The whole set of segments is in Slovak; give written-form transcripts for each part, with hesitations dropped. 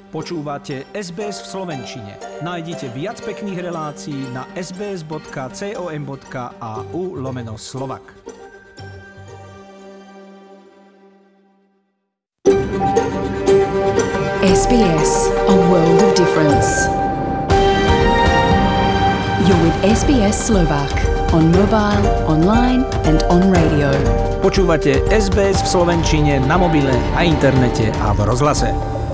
Počúvate SBS v slovenčine. Nájdite viac pekných relácií na sbs.com.au/Slovak. SBS, a world of difference. You're with SBS Slovak on mobile, online and on radio. Počúvate SBS v slovenčine na mobile, na internete a v rozhlase.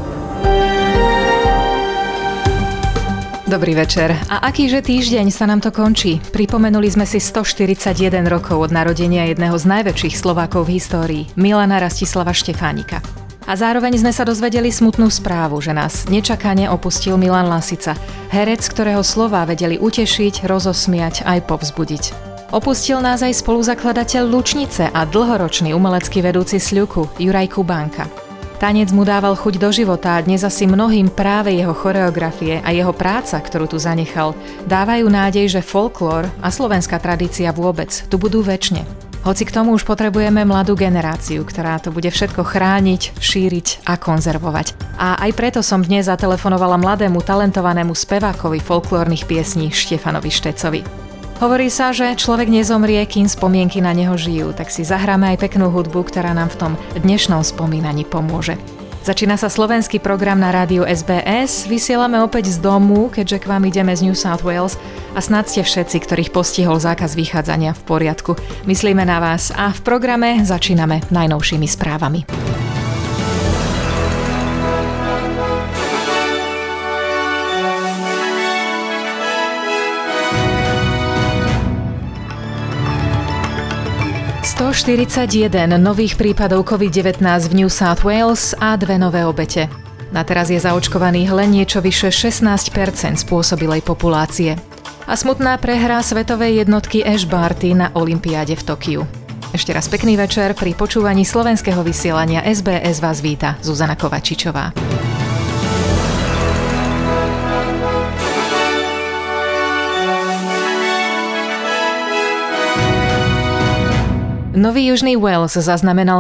Dobrý večer. A akýže týždeň sa nám to končí? Pripomenuli sme si 141 rokov od narodenia jedného z najväčších Slovákov v histórii, Milana Rastislava Štefánika. A zároveň sme sa dozvedeli smutnú správu, že nás nečakane opustil Milan Lasica, herec, ktorého slová vedeli utešiť, rozosmiať aj povzbudiť. Opustil nás aj spoluzakladateľ Lučnice a dlhoročný umelecký vedúci Sľuku, Juraj Kubánka. Tanec mu dával chuť do života a dnes asi mnohým práve jeho choreografie a jeho práca, ktorú tu zanechal, dávajú nádej, že folklór a slovenská tradícia vôbec tu budú večne. Hoci k tomu už potrebujeme mladú generáciu, ktorá to bude všetko chrániť, šíriť a konzervovať. A aj preto som dnes zatelefonovala mladému talentovanému spevákovi folklórnych piesní Štefanovi Štecovi. Hovorí sa, že človek nezomrie, kým spomienky na neho žijú, tak si zahráme aj peknú hudbu, ktorá nám v tom dnešnom spomínaní pomôže. Začína sa slovenský program na rádiu SBS, vysielame opäť z domu, keďže k vám ideme z New South Wales a snad ste všetci, ktorých postihol zákaz vychádzania, v poriadku. Myslíme na vás a v programe začíname najnovšími správami. ...141 nových prípadov COVID-19 v New South Wales a 2 nové obete. Na teraz je zaočkovaných len niečo vyše 16% spôsobilej populácie. A smutná prehra svetovej jednotky Ash Barty na olympiáde v Tokiu. Ešte raz pekný večer, pri počúvaní slovenského vysielania SBS vás víta Zuzana Kovačičová. Nový Južný Wales zaznamenal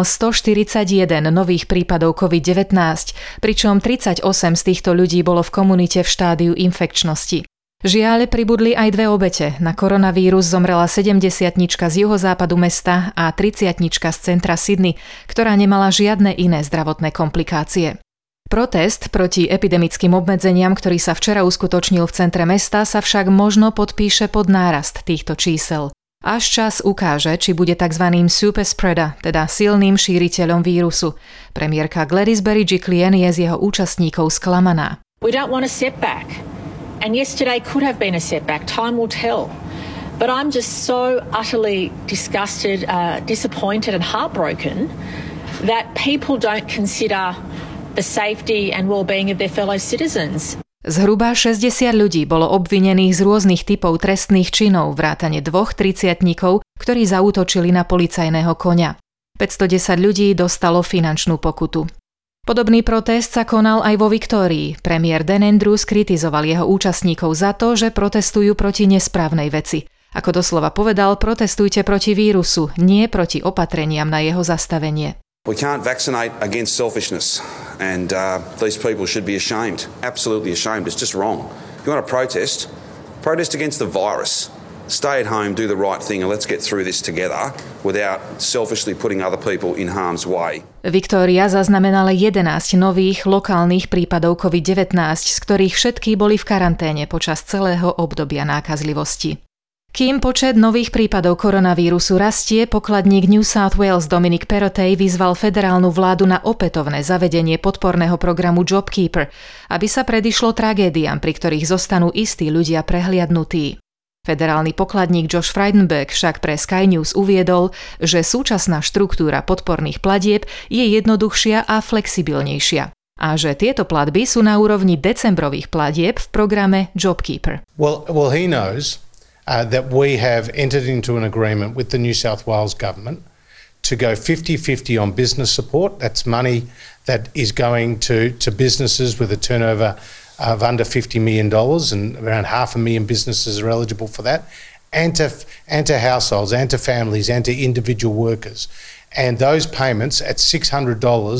141 nových prípadov COVID-19, pričom 38 z týchto ľudí bolo v komunite v štádiu infekčnosti. Žiaľ, pribudli aj 2 obete. Na koronavírus zomrela 70-tnička z juhozápadu mesta a 30-tnička z centra Sydney, ktorá nemala žiadne iné zdravotné komplikácie. Protest proti epidemickým obmedzeniam, ktorý sa včera uskutočnil v centre mesta, sa však možno podpíše pod nárast týchto čísel. Až čas ukáže, či bude tzv. Super spreader, teda silným šíriteľom vírusu. Premiérka Gladys Berejiklian je z jeho účastníkov sklamaná. We don't want a setback. And yesterday could have been a setback. Time will tell. But I'm just so utterly disgusted, disappointed and heartbroken that people don't consider the safety and well-being of their fellow citizens. Zhruba 60 ľudí bolo obvinených z rôznych typov trestných činov, vrátane 2 tridsiatnikov, ktorí zaútočili na policajného koňa. 510 ľudí dostalo finančnú pokutu. Podobný protest sa konal aj vo Viktórii. Premiér Dan Andrews kritizoval jeho účastníkov za to, že protestujú proti nesprávnej veci. Ako doslova povedal, protestujte proti vírusu, nie proti opatreniam na jeho zastavenie. We can't vaccinate against selfishness, and these people should be ashamed, absolutely ashamed. It's just wrong. If you want to protest against the virus. Stay at home, do the right thing, and let's get through this together without selfishly putting other people in harm's way. Viktória zaznamenala 11 nových lokálnych prípadov COVID-19, z ktorých všetky boli v karanténe počas celého obdobia nákazlivosti. Kým počet nových prípadov koronavírusu rastie, pokladník New South Wales Dominic Perrottet vyzval federálnu vládu na opätovné zavedenie podporného programu JobKeeper, aby sa predišlo tragédiám, pri ktorých zostanú istí ľudia prehliadnutí. Federálny pokladník Josh Frydenberg však pre Sky News uviedol, že súčasná štruktúra podporných platieb je jednoduchšia a flexibilnejšia a že tieto platby sú na úrovni decembrových platieb v programe JobKeeper. Well, he knows that we have entered into an agreement with the New South Wales government to go 50-50 on business support. That's money that is going to businesses with a turnover of under $50 million, and around 500,000 businesses are eligible for that, and to households, and to families, and to individual workers. And those payments at $600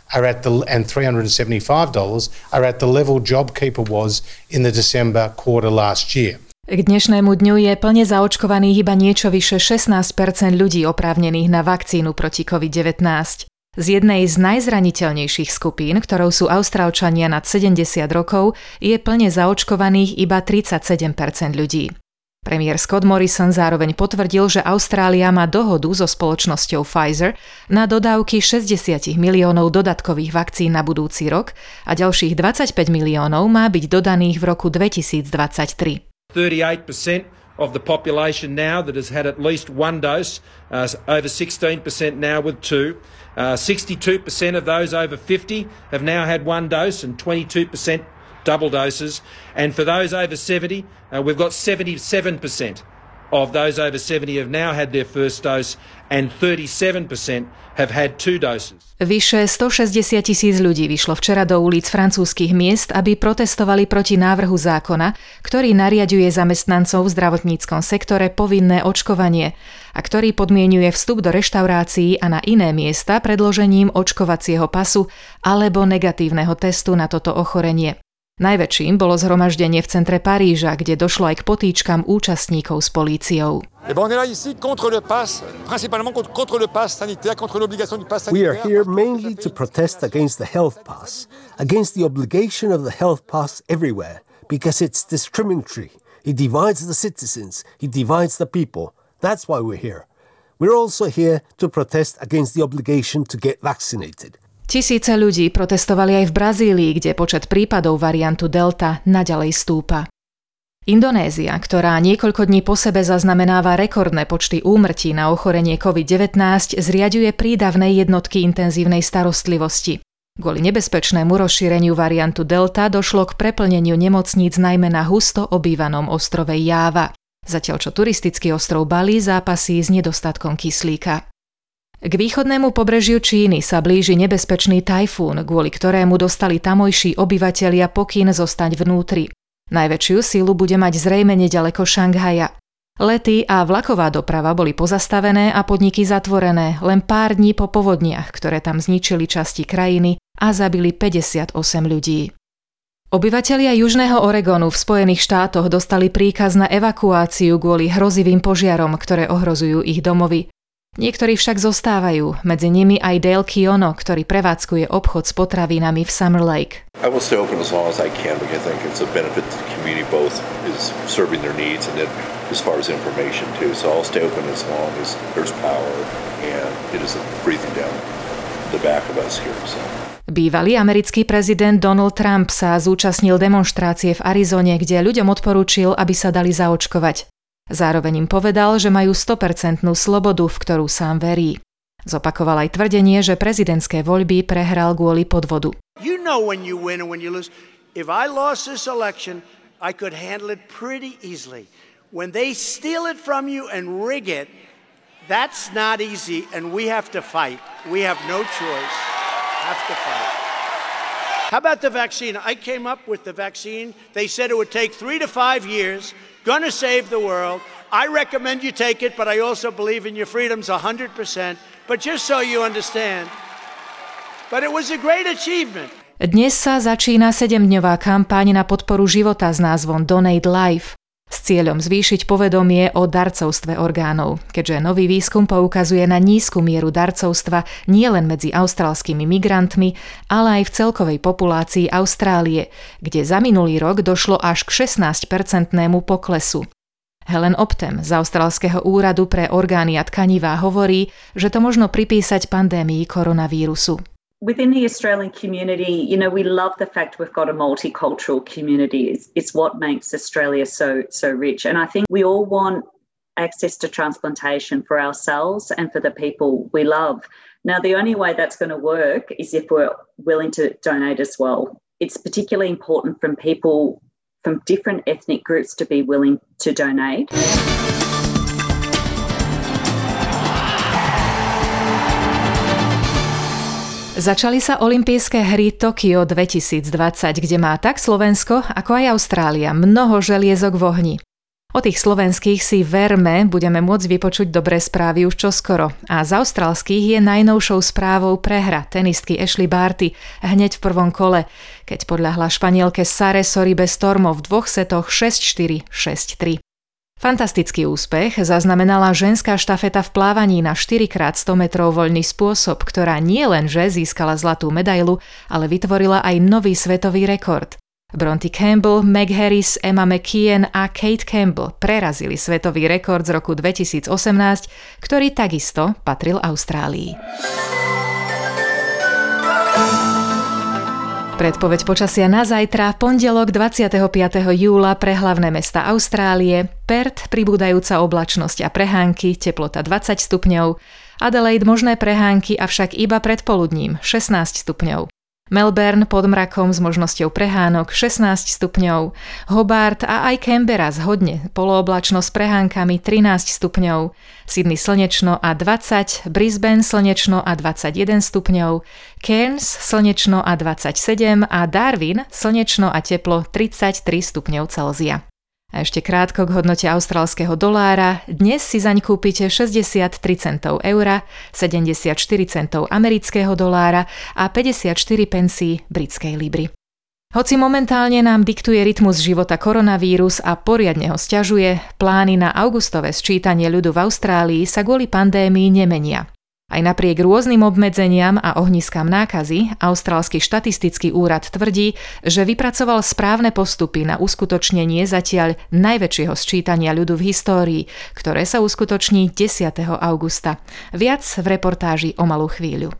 and $375 are at the level JobKeeper was in the December quarter last year. K dnešnému dňu je plne zaočkovaných iba niečo vyše 16% ľudí oprávnených na vakcínu proti COVID-19. Z jednej z najzraniteľnejších skupín, ktorou sú Austrálčania nad 70 rokov, je plne zaočkovaných iba 37% ľudí. Premiér Scott Morrison zároveň potvrdil, že Austrália má dohodu so spoločnosťou Pfizer na dodávky 60 miliónov dodatkových vakcín na budúci rok a ďalších 25 miliónov má byť dodaných v roku 2023. 38% of the population now that has had at least one dose, over 16% now with two. 62% of those over 50 have now had one dose and 22% double doses. And for those over 70, we've got 77% of those over 70 have now had their first dose and 37% have had two doses. Vyše 160 000 ľudí vyšlo včera do ulic francúzskych miest, aby protestovali proti návrhu zákona, ktorý nariaďuje zamestnancov v zdravotníckom sektore povinné očkovanie a ktorý podmienuje vstup do reštaurácií a na iné miesta predložením očkovacieho pasu alebo negatívneho testu na toto ochorenie. Najväčším bolo zhromaždenie v centre Paríža, kde došlo aj k potýčkam účastníkov s políciou. On est là ici contre le pass, principalement contre le pass sanitaire, contre l'obligation du pass sanitaire. We are here mainly to protest against the health pass, against the obligation of the health pass everywhere, because it's discriminatory. It divides the citizens, it divides the people. That's why we're here. We're also here to protest against the obligation to get vaccinated. Tisíce ľudí protestovali aj v Brazílii, kde počet prípadov variantu Delta naďalej stúpa. Indonézia, ktorá niekoľko dní po sebe zaznamenáva rekordné počty úmrtí na ochorenie COVID-19, zriaďuje prídavné jednotky intenzívnej starostlivosti. Kvôli nebezpečnému rozšíreniu variantu Delta došlo k preplneniu nemocníc najmä na husto obývanom ostrove Jáva, zatiaľ čo turistický ostrov Bali zápasí s nedostatkom kyslíka. K východnému pobrežiu Číny sa blíži nebezpečný tajfún, kvôli ktorému dostali tamojší obyvatelia pokyn zostať vnútri. Najväčšiu silu bude mať zrejme neďaleko Šanghaja. Lety a vlaková doprava boli pozastavené a podniky zatvorené len pár dní po povodniach, ktoré tam zničili časti krajiny a zabili 58 ľudí. Obyvatelia Južného Oregonu v Spojených štátoch dostali príkaz na evakuáciu kvôli hrozivým požiarom, ktoré ohrozujú ich domovy. Niektorí však zostávajú, medzi nimi aj Dale Kiono, ktorý prevádzkuje obchod s potravinami v Summer Lake. I will stay open as long as I can because I think it's a benefit to the community, both is serving their needs and then as far as information too. So I'll stay open as long as there's power and it isn't breathing down the back of us here. So. Bývalý americký prezident Donald Trump sa zúčastnil demonštrácie v Arizone, kde ľuďom odporúčil, aby sa dali zaočkovať. Zároveň im povedal, že majú 100% slobodu, v ktorú sám verí. Zopakoval aj tvrdenie, že prezidentské voľby prehral kvôli podvodu. You know when you win and when you lose. If I lost this election, I could handle it pretty easily. When they steal it from you and rig it, that's not easy and we have to fight. We have no choice. Have to fight. How about the vaccine? I came up with the vaccine. They said it would take 3 to 5 years. Gonna save the world. I recommend you take it, but I also believe in your freedoms 100%. But just so you understand, but it was a great achievement. Dnes sa začína 7-dňová kampaň na podporu života s názvom Donate Life s cieľom zvýšiť povedomie o darcovstve orgánov, keďže nový výskum poukazuje na nízku mieru darcovstva nielen medzi austrálskymi migrantmi, ale aj v celkovej populácii Austrálie, kde za minulý rok došlo až k 16% poklesu. Helen Optem z Austrálskeho úradu pre orgány a tkanivá hovorí, že to možno pripísať pandémii koronavírusu. Within the Australian community, you know, we love the fact we've got a multicultural community. It's what makes Australia so rich. And I think we all want access to transplantation for ourselves and for the people we love. Now, the only way that's going to work is if we're willing to donate as well. It's particularly important from people from different ethnic groups to be willing to donate. Začali sa olympijské hry Tokio 2020, kde má tak Slovensko, ako aj Austrália mnoho želiezok v ohni. O tých slovenských si verme, budeme môcť vypočuť dobré správy už čoskoro. A z austrálskych je najnovšou správou prehra tenistky Ashley Barty hneď v prvom kole, keď podľahla Španielke Sare Sorribe Stormo v 2 setoch 6-4, 6-3. Fantastický úspech zaznamenala ženská štafeta v plávaní na 4x100 metrov voľný spôsob, ktorá nie lenže získala zlatú medailu, ale vytvorila aj nový svetový rekord. Bronte Campbell, Meg Harris, Emma McKeon a Kate Campbell prerazili svetový rekord z roku 2018, ktorý takisto patril Austrálii. Predpoveď počasia na zajtra, pondelok 25. júla pre hlavné mesta Austrálie, Perth pribúdajúca oblačnosť a prehánky, teplota 20 stupňov, Adelaide možné prehánky, avšak iba predpoludním 16 stupňov. Melbourne pod mrakom s možnosťou prehánok 16 stupňov, Hobart a aj Canberra zhodne polooblačno s prehánkami 13 stupňov, Sydney slnečno a 20, Brisbane slnečno a 21 stupňov, Cairns slnečno a 27 a Darwin slnečno a teplo 33 stupňov Celzia. A ešte krátko k hodnote austrálskeho dolára. Dnes si zaň kúpite 63 centov eura, 74 centov amerického dolára a 54 pencí britskej libry. Hoci momentálne nám diktuje rytmus života koronavírus a poriadne ho sťažuje, plány na augustové sčítanie ľudu v Austrálii sa kvôli pandémii nemenia. Aj napriek rôznym obmedzeniam a ohniskám nákazy, Austrálsky štatistický úrad tvrdí, že vypracoval správne postupy na uskutočnenie zatiaľ najväčšieho sčítania ľudu v histórii, ktoré sa uskutoční 10. augusta. Viac v reportáži o malú chvíľu.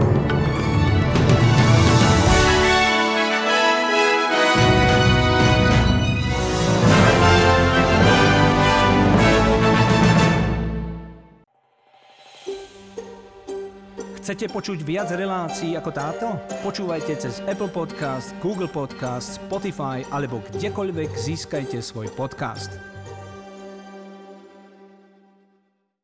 Chcete počuť viac relácií ako táto? Počúvajte cez Apple Podcast, Google Podcast, Spotify alebo kdekoľvek získajte svoj podcast.